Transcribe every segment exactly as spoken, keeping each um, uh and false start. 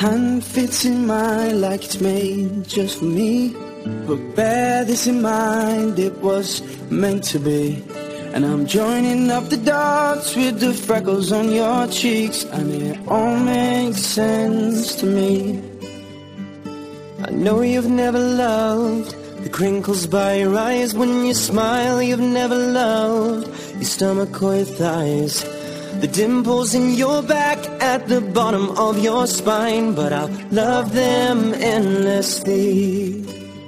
hand fits in mine like it's made just for me. But bear this in mind, it was meant to be. And I'm joining up the dots with the freckles on your cheeks, and it all makes sense to me. I know you've never loved the crinkles by your eyes when you smile. You've never loved your stomach or your thighs, the dimples in your back at the bottom of your spine. But I'll love them endlessly.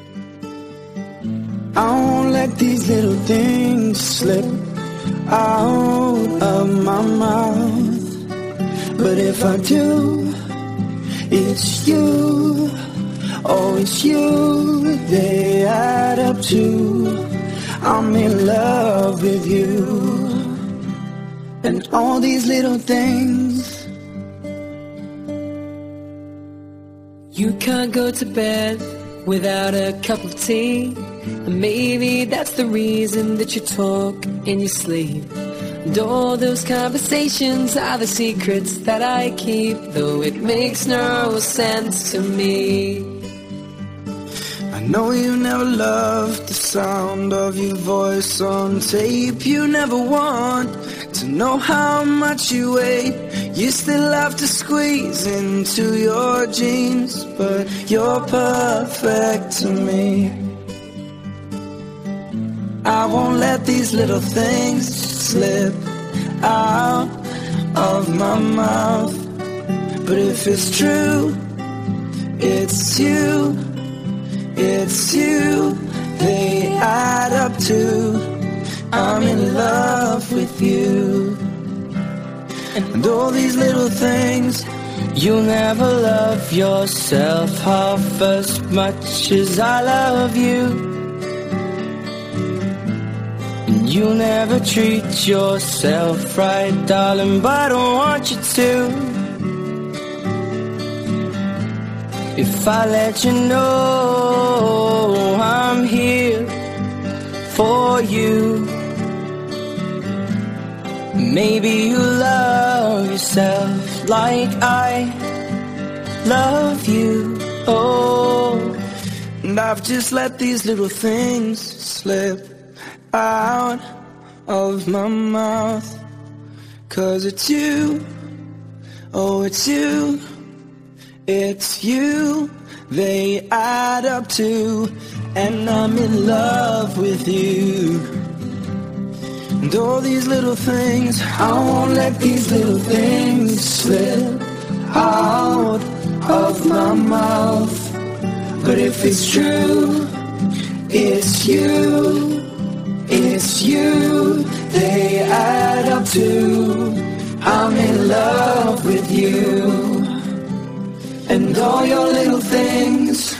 I won't let these little things slip out of my mouth. But if I do, it's you. Oh, it's you, they add up to I'm in love with you. And all these little things. You can't go to bed without a cup of tea, and maybe that's the reason that you talk in your sleep. And all those conversations are the secrets that I keep, though it makes no sense to me. I know you never loved the sound of your voice on tape. You never want to know how much you weigh. You still have to squeeze into your jeans, but you're perfect to me. I won't let these little things slip out of my mouth. But if it's true, it's you. It's you, they add up to I'm in love with you. And all these little things. You'll never love yourself half as much as I love you. And you'll never treat yourself right, darling, but I don't want you to. If I let you know I'm here for you, maybe you love yourself like I love you. Oh, and I've just let these little things slip out of my mouth. 'Cause it's you, oh it's you. It's you, they add up to, and I'm in love with you. And all these little things, I won't let these little things slip out of my mouth. But if it's true, it's you, it's you, they add up to, I'm in love with you. And all your little things.